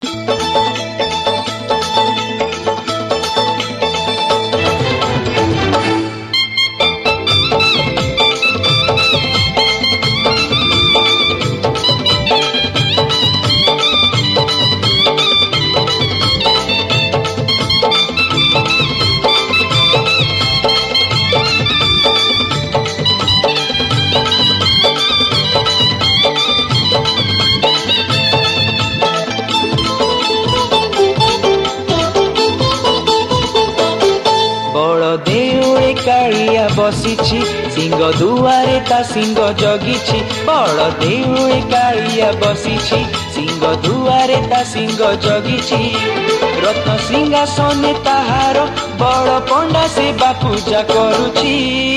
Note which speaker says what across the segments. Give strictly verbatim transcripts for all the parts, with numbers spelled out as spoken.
Speaker 1: बसिछि सिंह दुआरे ता सिंह जगिछि बड़ देउळे कालिया बसिछि सिंह दुआरे ता सिंह जगिछि रत्न सिंहासने ताहार बड़ पंडा सेवा पूजा करुछि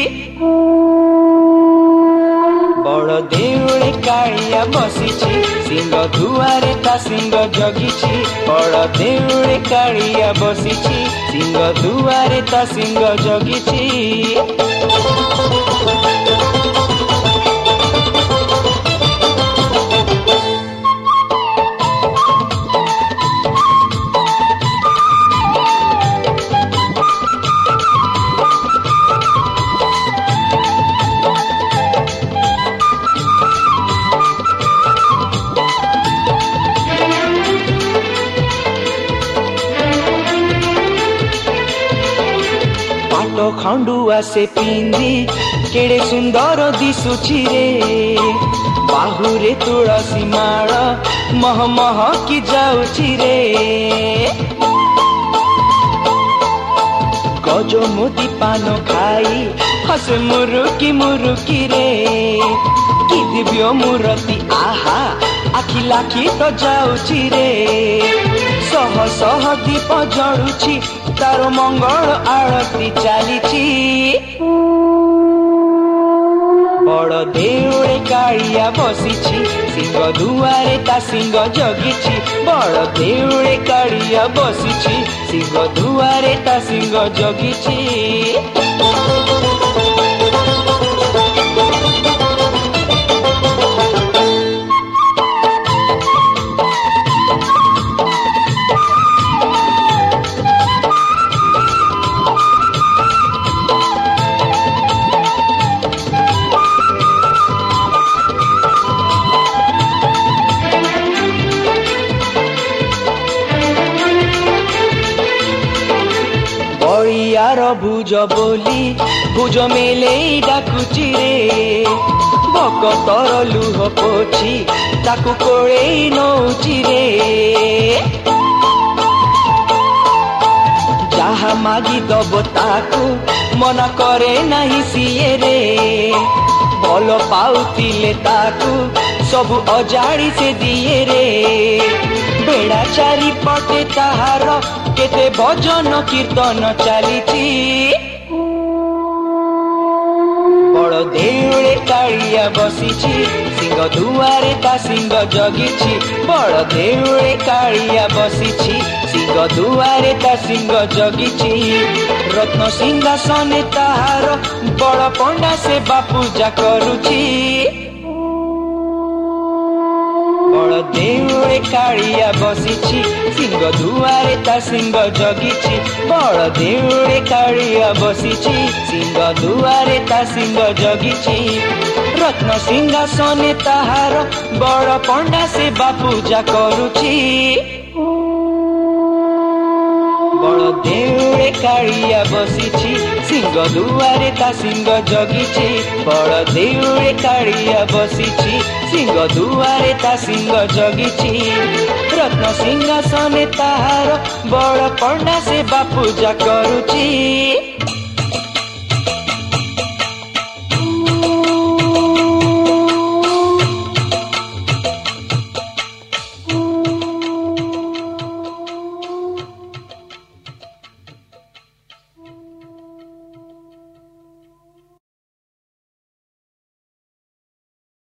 Speaker 1: बड़ देउळे कालिया बसिछि सिंह दुआरे ता सिंह जगिछि बड़ देउळे कालिया बसिछि सिंह दुआरे ता सिंह जगिछि। खंडुआ से पिंदी केड़े सुंदर दिसुछि रे बाहुरे तुलसी माळ मह मह की जाउछि रे गजो मोदी पान खाई हसे मुरुकी मुरुकी रे कि दिव्य मूर्ति आहा आखि लाखी तो जाउछि रे सह सह दीप जळुछि तार मंगल आरती चलीछि बड़ देउळे कालिया बसिछि सिंह दुआरे ता सिंह जगिछि बड़ देउळे कालिया बसिछि सिंह दुआरे ता सिंह जगिछि। यार भुज बोली भुज मेले डाकुची रे भक्तर लुह पोछि ताकू कोळे नौची रे जहा मागी दब ताकू मना करे नहीं सिए रे भल पाउतिले ताकू सबु अजाड़ी से दिए रे बेड़ा चारि पटे ताहार केते भजन कीर्तन चलीछि बड़ देउळे कालिया बसिछि सिंह दुआरे ता सिंह जगिछि बड़ देउळे कालिया बसिछि सिंह दुआरे ता सिंह जगिछि रत्न सिंहासने ताहार बड़ पंडा सेवा पूजा करुछि बड़ देउळे कालिया बसिछि सिंह दुआरे ता सिंह जगिछि बड़ देउळे कालिया बसिछि सिंह दुआरे ता सिंह जगिछि रत्न सिंहासने ताहार बड़ पंडा सेवा पूजा करुछि बड़ देउळे कालिया बसिछि सिंह दुआरे ता सिंह जगिछि बड़ देउळे कालिया बसिछि सिंह दुआरे ता सिंह जगिछि रत्न सिंहासने ताहार बड़ पंडा सेवा पूजा करुछि।